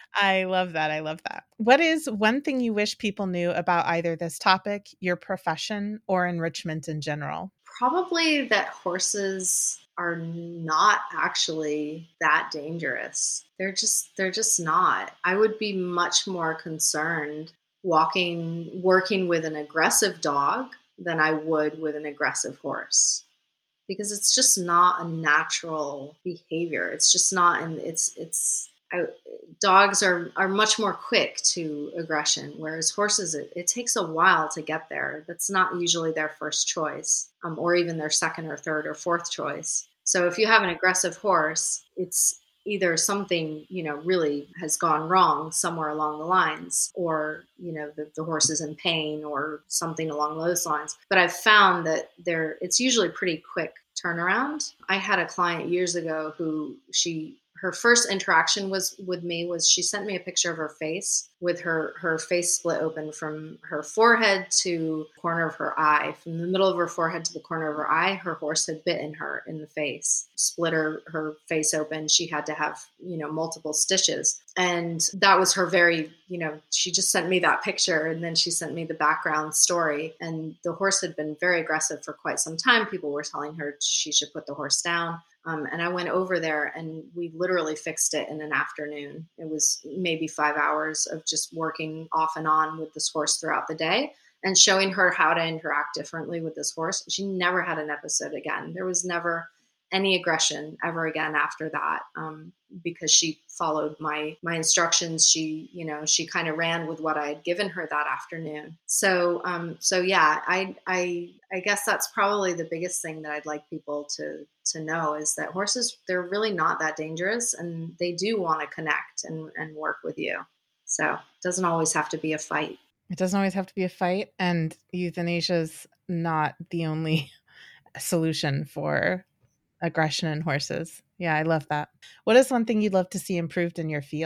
I love that. I love that. What is one thing you wish people knew about either this topic, your profession, or enrichment in general? Probably that horses are not actually that dangerous. They're just they're just not. I would be much more concerned walking working with an aggressive dog than I would with an aggressive horse, because it's just not a natural behavior. It's just not, and it's it's I, dogs are are much more quick to aggression, whereas horses, it, it takes a while to get there. That's not usually their first choice, um, or even their second or third or fourth choice. So if you have an aggressive horse, it's either something, you know, really has gone wrong somewhere along the lines, or, you know, the, the horse is in pain or something along those lines. But I've found that there, it's usually pretty quick turnaround. I had a client years ago who she, her first interaction was with me was she sent me a picture of her face with her, her face split open from her forehead to the corner of her eye. From the middle of her forehead to the corner of her eye, her horse had bitten her in the face, split her, her face open. She had to have, you know, multiple stitches. And that was her very, you know, she just sent me that picture and then she sent me the background story. And the horse had been very aggressive for quite some time. People were telling her she should put the horse down. Um, and I went over there and we literally fixed it in an afternoon. It was maybe five hours of just working off and on with this horse throughout the day and showing her how to interact differently with this horse. She never had an episode again. There was never any aggression ever again after that, um, because she followed my my instructions. She, you know, she kind of ran with what I had given her that afternoon. So, um, so yeah, I, I, I guess that's probably the biggest thing that I'd like people to to know, is that horses, they're really not that dangerous, and they do want to connect and, and work with you. So it doesn't always have to be a fight. It doesn't always have to be a fight, and euthanasia's not the only solution for aggression in horses. Yeah, I love that. What is one thing you'd love to see improved in your field?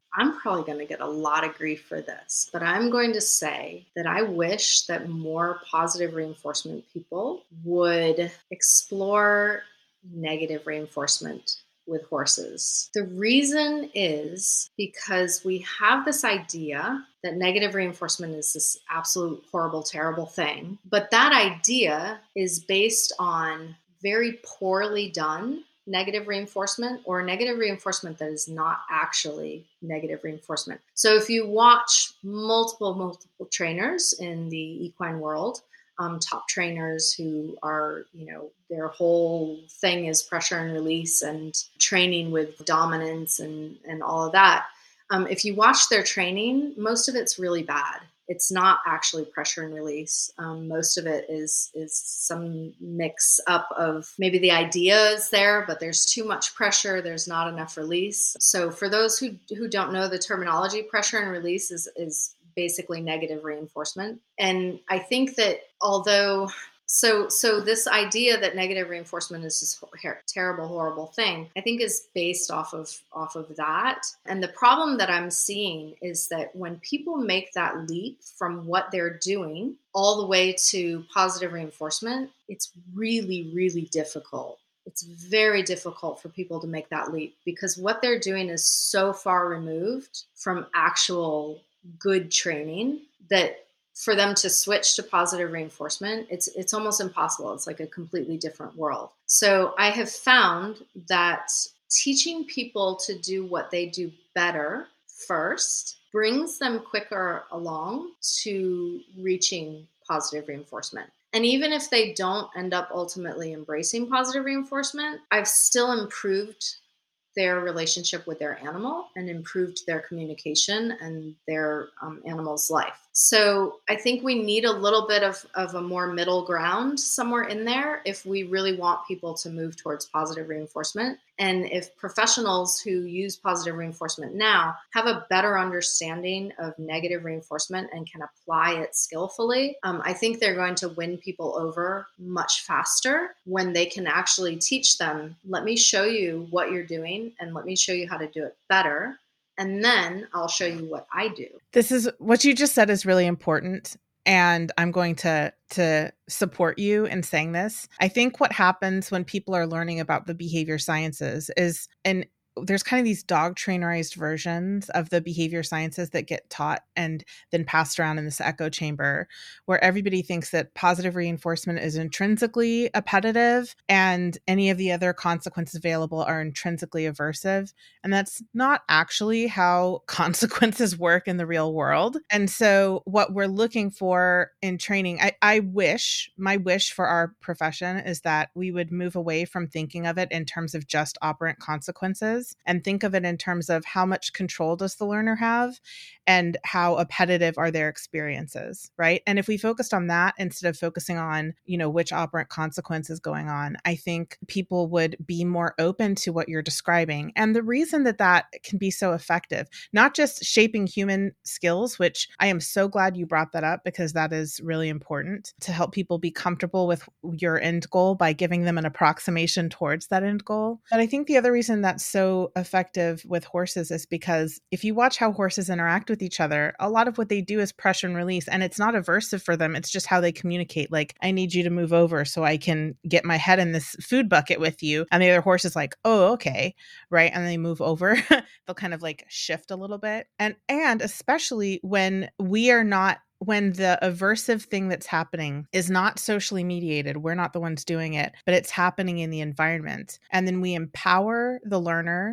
I'm probably going to get a lot of grief for this, but I'm going to say that I wish that more positive reinforcement people would explore negative reinforcement with horses. The reason is because we have this idea that negative reinforcement is this absolute horrible, terrible thing. But that idea is based on very poorly done negative reinforcement, or negative reinforcement that is not actually negative reinforcement. So if you watch multiple, multiple trainers in the equine world, um, top trainers who are, you know, their whole thing is pressure and release and training with dominance and, and all of that. Um, if you watch their training, most of it's really bad. It's not actually pressure and release. Um, most of it is is some mix up of maybe the idea is there, but there's too much pressure. There's not enough release. So for those who who don't know the terminology, pressure and release is is basically negative reinforcement. And I think that although So, so this idea that negative reinforcement is this terrible, horrible thing, I think is based off of off of that. And the problem that I'm seeing is that when people make that leap from what they're doing all the way to positive reinforcement, it's really, really difficult. It's very difficult for people to make that leap because what they're doing is so far removed from actual good training that for them to switch to positive reinforcement, it's it's almost impossible. It's like a completely different world. So I have found that teaching people to do what they do better first brings them quicker along to reaching positive reinforcement. And even if they don't end up ultimately embracing positive reinforcement, I've still improved their relationship with their animal and improved their communication and their um, animal's life. So I think we need a little bit of, of a more middle ground somewhere in there if we really want people to move towards positive reinforcement. And if professionals who use positive reinforcement now have a better understanding of negative reinforcement and can apply it skillfully, um, I think they're going to win people over much faster when they can actually teach them, let me show you what you're doing and let me show you how to do it better. And then I'll show you what I do. This is what you just said is really important. And I'm going to, to support you in saying this. I think what happens when people are learning about the behavior sciences is, and there's kind of these dog trainerized versions of the behavior sciences that get taught and then passed around in this echo chamber where everybody thinks that positive reinforcement is intrinsically appetitive and any of the other consequences available are intrinsically aversive. And that's not actually how consequences work in the real world. And so what we're looking for in training, I, I wish, my wish for our profession is that we would move away from thinking of it in terms of just operant consequences and think of it in terms of how much control does the learner have and how appetitive are their experiences, right? And if we focused on that instead of focusing on, you know, which operant consequence is going on, I think people would be more open to what you're describing. And the reason that that can be so effective, not just shaping human skills, which I am so glad you brought that up because that is really important to help people be comfortable with your end goal by giving them an approximation towards that end goal. But I think the other reason that's so effective with horses is because if you watch how horses interact with each other, a lot of what they do is pressure and release, and it's not aversive for them. It's just how they communicate. Like, I need you to move over so I can get my head in this food bucket with you. And the other horse is like, oh, okay. Right. And they move over. They'll kind of like shift a little bit. And, and especially when we are not when the aversive thing that's happening is not socially mediated, we're not the ones doing it, but it's happening in the environment. And then we empower the learner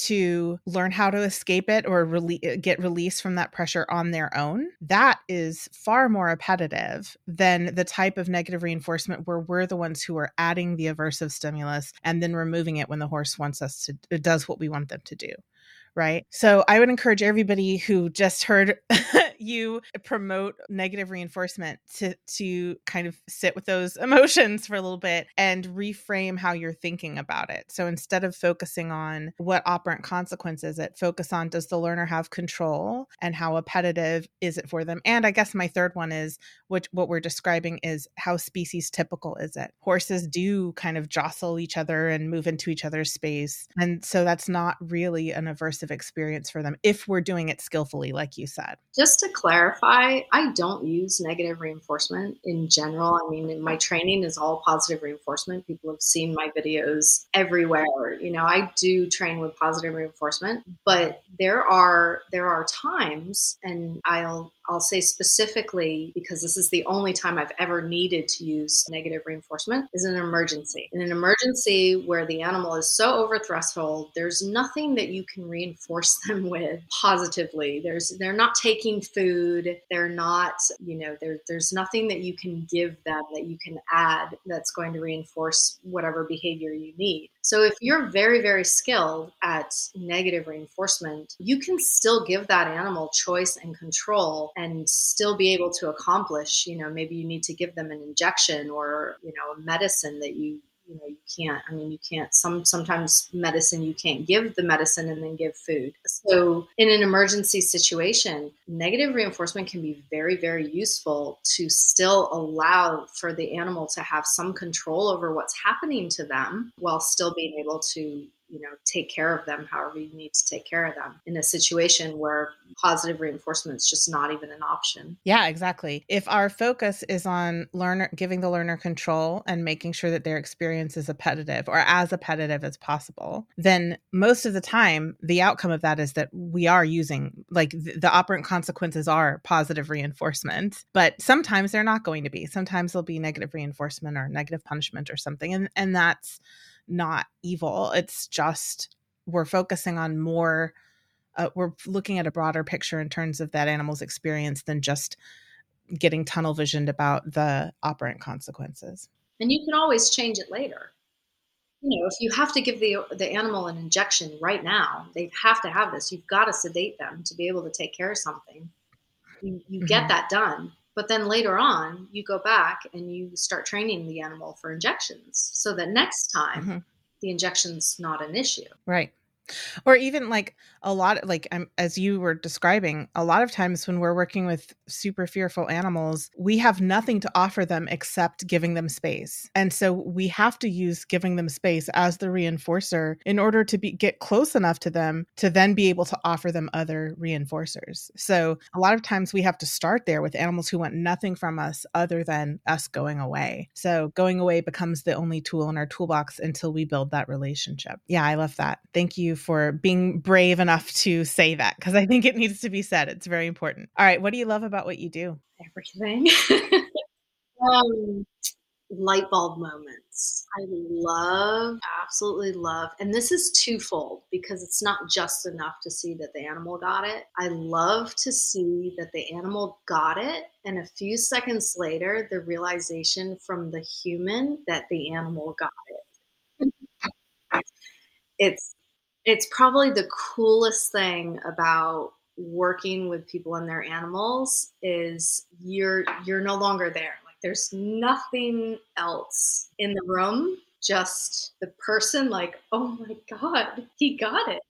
to learn how to escape it or rele- get release from that pressure on their own. That is far more appetitive than the type of negative reinforcement where we're the ones who are adding the aversive stimulus and then removing it when the horse wants us to, it does what we want them to do. Right. So I would encourage everybody who just heard you promote negative reinforcement to, to kind of sit with those emotions for a little bit and reframe how you're thinking about it. So instead of focusing on what operant consequence is it, focus on, does the learner have control and how appetitive is it for them? And I guess my third one is what, what we're describing is how species typical is it? Horses do kind of jostle each other and move into each other's space. And so that's not really an aversive positive experience for them if we're doing it skillfully, like you said. Just to clarify, I don't use negative reinforcement in general. I mean, in my training is all positive reinforcement. People have seen my videos everywhere. You know, I do train with positive reinforcement, but there are there are times, and I'll I'll say specifically, because this is the only time I've ever needed to use negative reinforcement, is an emergency. In an emergency where the animal is so over threshold, there's nothing that you can reinforce them with positively. There's they're not taking food. They're not, you know, there, there's nothing that you can give them that you can add that's going to reinforce whatever behavior you need. So if you're very, very skilled at negative reinforcement, you can still give that animal choice and control and still be able to accomplish, you know, maybe you need to give them an injection or, you know, a medicine that you, you know, you can't, I mean, you can't, some, sometimes medicine, you can't give the medicine and then give food. So in an emergency situation, negative reinforcement can be very, very useful to still allow for the animal to have some control over what's happening to them while still being able to, you know, take care of them however you need to take care of them in a situation where positive reinforcement is just not even an option. Yeah, exactly. If our focus is on learner, giving the learner control and making sure that their experience is appetitive or as appetitive as possible, then most of the time, the outcome of that is that we are using, like the, the operant consequences are positive reinforcement, but sometimes they're not going to be. Sometimes there'll be negative reinforcement or negative punishment or something. And, and that's not evil. It's just we're focusing on more, uh, we're looking at a broader picture in terms of that animal's experience than just getting tunnel visioned about the operant consequences. And you can always change it later. You know, if you have to give the the animal an injection right now, they have to have this. You've got to sedate them to be able to take care of something. You, you mm-hmm. get that done. But then later on, you go back and you start training the animal for injections so that next time mm-hmm. the injection's not an issue. Right. Or even like a lot, like um, as you were describing, a lot of times when we're working with super fearful animals, we have nothing to offer them except giving them space. And so we have to use giving them space as the reinforcer in order to be get close enough to them to then be able to offer them other reinforcers. So a lot of times we have to start there with animals who want nothing from us other than us going away. So going away becomes the only tool in our toolbox until we build that relationship. Yeah, I love that. Thank you for being brave enough to say that, because I think it needs to be said. It's very important. All right. What do you love about what you do? Everything. um, light bulb moments. I love, absolutely love, and this is twofold because it's not just enough to see that the animal got it. I love to see that the animal got it, and a few seconds later, the realization from the human that the animal got it. It's It's probably the coolest thing about working with people and their animals is you're you're no longer there. Like there's nothing else in the room, just the person like, oh my God, he got it.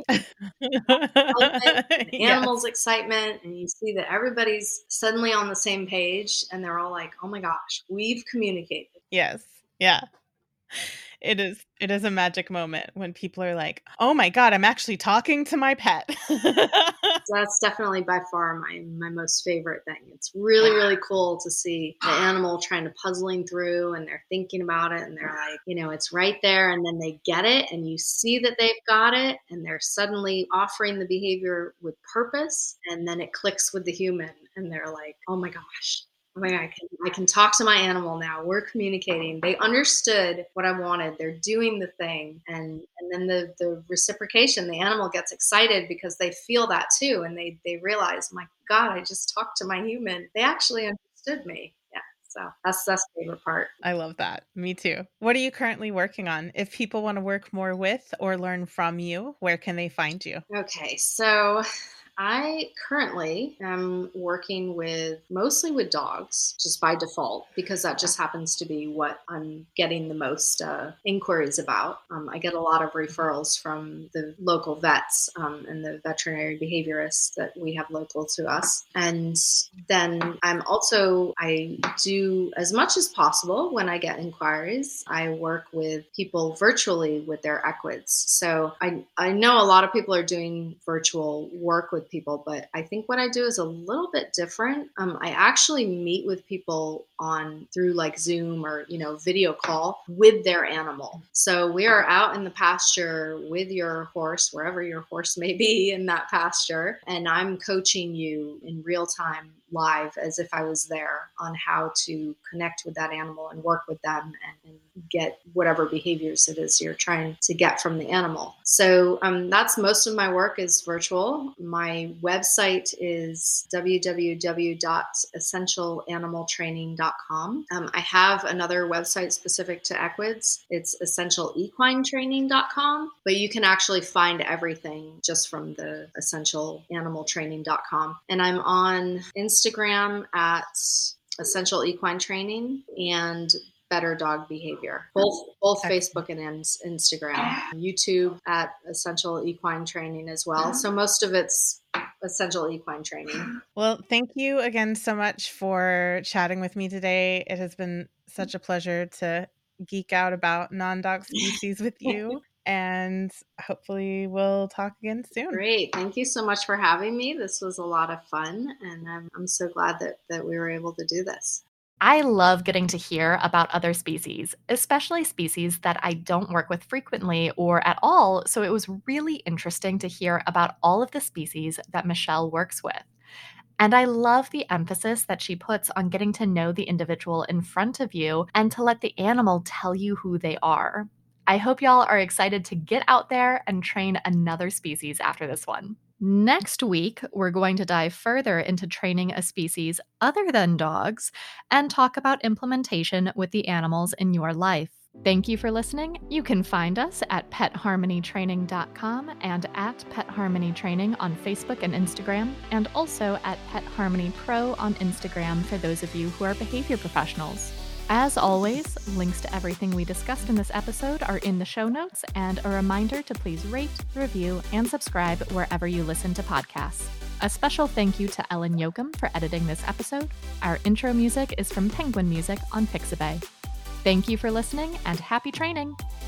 The animals' yes. excitement, and you see that everybody's suddenly on the same page and they're all like, oh my gosh, we've communicated. Yes. Yeah. It is it is a magic moment when people are like, oh my God, I'm actually talking to my pet. That's definitely by far my, my most favorite thing. It's really, really cool to see the animal trying to puzzling through and they're thinking about it and they're like, you know, it's right there, and then they get it and you see that they've got it and they're suddenly offering the behavior with purpose, and then it clicks with the human and they're like, oh my gosh. Oh my God, I can, I can talk to my animal now. We're communicating. They understood what I wanted. They're doing the thing. And and then the, the reciprocation, the animal gets excited because they feel that too. And they, they realize, my God, I just talked to my human. They actually understood me. Yeah. So that's, that's the favorite part. I love that. Me too. What are you currently working on? If people want to work more with or learn from you, where can they find you? Okay. So I currently am working with mostly with dogs, just by default, because that just happens to be what I'm getting the most uh, inquiries about. Um, I get a lot of referrals from the local vets um, and the veterinary behaviorists that we have local to us. And then I'm also, I do as much as possible when I get inquiries, I work with people virtually with their equids. So I, I know a lot of people are doing virtual work with people, but I think what I do is a little bit different. Um, I actually meet with people on through like Zoom or, you know, video call with their animal. So we are out in the pasture with your horse, wherever your horse may be in that pasture. And I'm coaching you in real time live as if I was there on how to connect with that animal and work with them and, and get whatever behaviors it is you're trying to get from the animal. So um, that's most of my work is virtual. My website is w w w dot essential animal training dot com. Um, I have another website specific to equids. It's essential equine training dot com, but you can actually find everything just from the essential animal training dot com. And I'm on Instagram at Essential Equine Training and Better Dog Behavior, both both Facebook and Instagram. YouTube at Essential Equine Training as well. So most of it's Essential Equine Training. Well, thank you again so much for chatting with me today. It has been such a pleasure to geek out about non-dog species with you. And hopefully we'll talk again soon. Great. Thank you so much for having me. This was a lot of fun. And I'm, I'm so glad that, that we were able to do this. I love getting to hear about other species, especially species that I don't work with frequently or at all, so it was really interesting to hear about all of the species that Michelle works with. And I love the emphasis that she puts on getting to know the individual in front of you and to let the animal tell you who they are. I hope y'all are excited to get out there and train another species after this one. Next week, we're going to dive further into training a species other than dogs and talk about implementation with the animals in your life. Thank you for listening. You can find us at pet harmony training dot com and at Pet Harmony Training on Facebook and Instagram, and also at Pet Harmony Pro on Instagram for those of you who are behavior professionals. As always, links to everything we discussed in this episode are in the show notes, and a reminder to please rate, review, and subscribe wherever you listen to podcasts. A special thank you to Ellen Yoakum for editing this episode. Our intro music is from Penguin Music on Pixabay. Thank you for listening, and happy training!